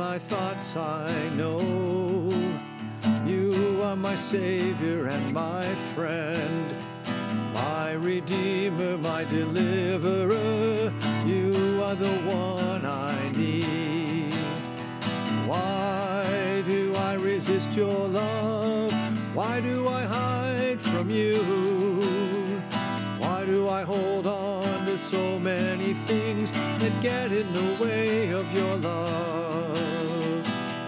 my thoughts I know. You are my Savior and my friend, my Redeemer, my Deliverer. You are the one I need. Why do I resist your love? Why do I hide from you? Why do I hold on to so many things that get in the way of your love?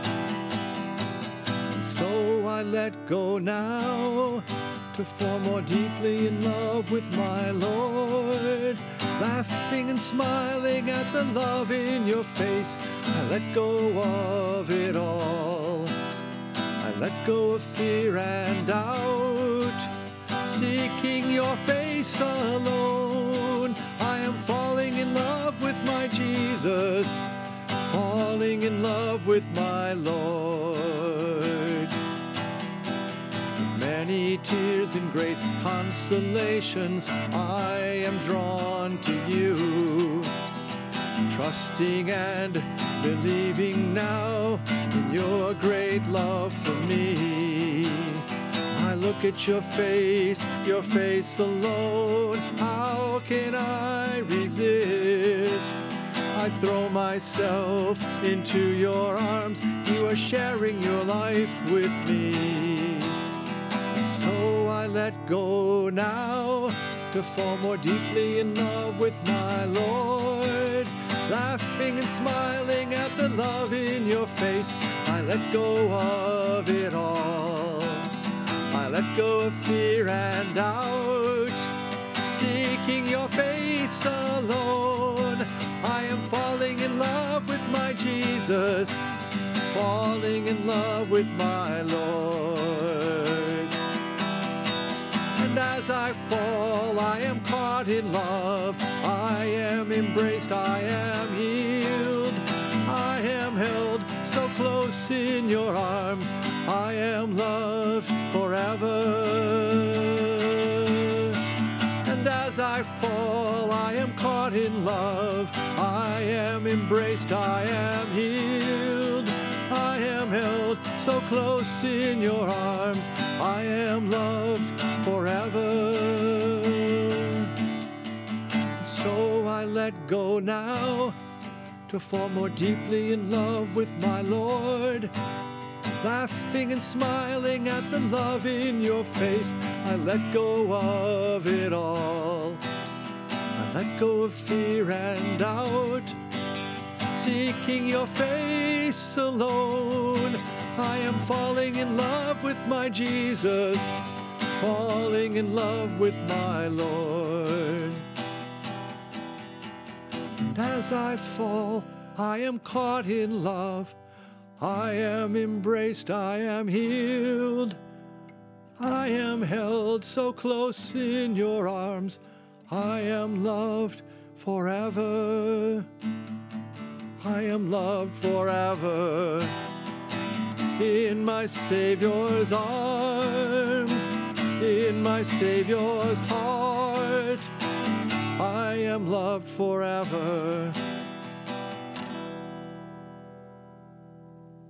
And so I let go now to fall more deeply in love with my Lord. Laughing and smiling at the love in your face, I let go of it all. I let go of fear and doubt, seeking your face alone. I am falling in love with my Jesus, falling in love with my Lord. With many tears and great consolations, I am drawn to you, trusting and believing now in your great love for me. I look at your face alone. How can I resist? I throw myself into your arms. You are sharing your life with me. And so I let go now to fall more deeply in love with my Lord. Laughing and smiling at the love in your face, I let go of it all. I let go of fear and doubt, seeking your face alone. I am falling in love with my Jesus, falling in love with my Lord. And as I fall, I am caught in love. I am embraced, I am healed. I am held so close in your arms. I am loved forever. And as I fall, I am caught in love. I am embraced, I am healed. I am held so close in your arms. I am loved forever. So I let go now to fall more deeply in love with my Lord. Laughing and smiling at the love in your face, I let go of it all. I let go of fear and doubt, seeking your face alone. I am falling in love with my Jesus, falling in love with my Lord. And as I fall, I am caught in love. I am embraced, I am healed. I am held so close in your arms. I am loved forever. I am loved forever. In my Savior's arms, in my Savior's heart, I am loved forever.